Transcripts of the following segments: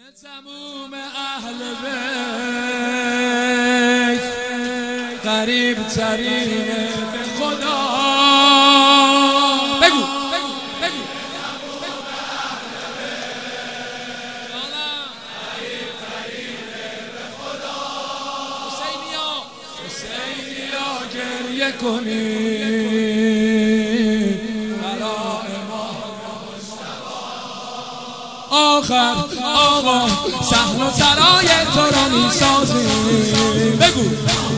تموم اهل بیت قریب ترین به خدا. بگو حسینیا گریه کنید برای ما. آخر آقا صحن و سرای تو را میسازیم. بگو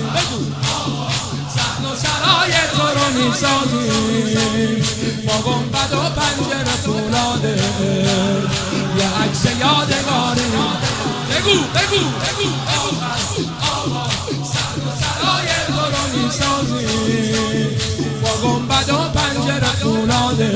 صحن و سرای تو را میسازیم با گنبد و پنجره فولاده یه عکس یادگاری. بگو آقا صحن و سرای تو را میسازیم با گنبد و پنجره فولاده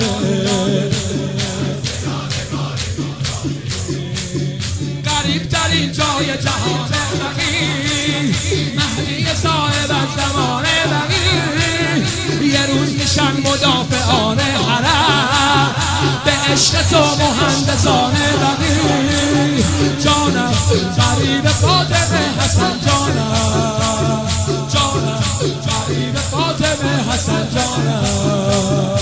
قریب ترین جای جهان بقی مهدی صاحب از زمان بقی. یه روز میشن مدافعان حرم به عشق تو مهندسان بقی. جانم قریب فاطمه حسن جانم قریب فاطمه حسن جانم.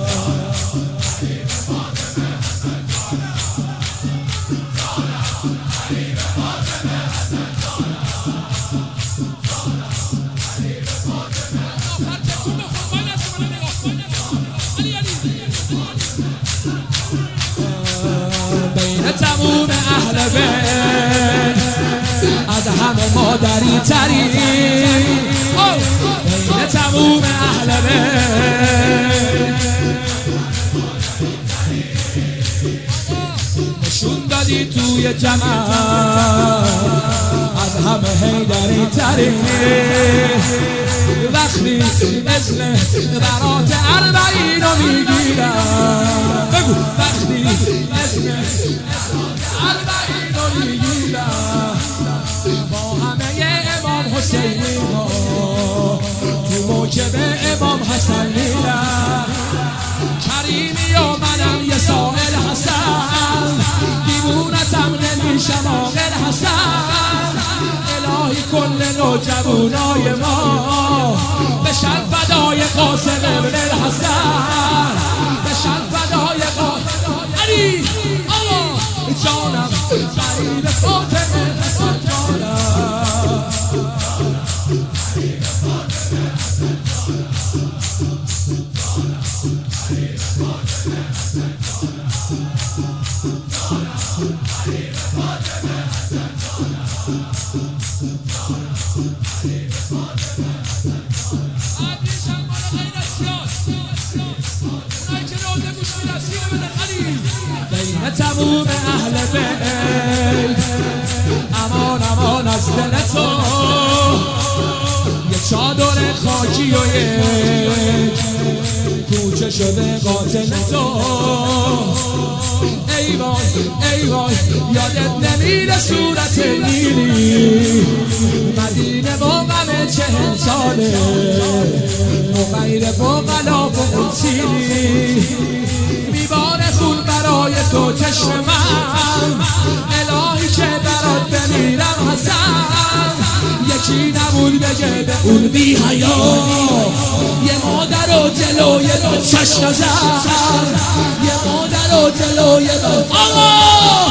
بین تموم اهل بیت از همه مادری تری. بین تموم اهل بیت نشون دادی توی جمع از همه حیدری تری. وقتی مثل برات اربعین رو میگیرم. بگو وقتی مثل اربعین رو میگیرم با همه امام حسینی ها تو موکب امام حسن میرم. کریمی و منم یه سائل حسن دیوونتم نمیشم آقل حسن. الهی کل نوجوانای ما بشن فدای قاسم ابن الحسن. بشن فدای قاسم علی آقا جانم قریب فاطمه حسن جانم. بین تموم اهل بیت امان امان از دل تو یه چادر خاکی و یک کوچه شده قاتل تو. ای وای یادت نمیره صورت نیلی مدینه با غم 40 ساله و غیر فقلا و اون سیلی. میباره خون برای تو چشم من الهی که برات بمیرم حسن. یکی نبود بگه به اون بی حیا یه مادر و جلوی دو چشم زد. یه مادر و جلوی دو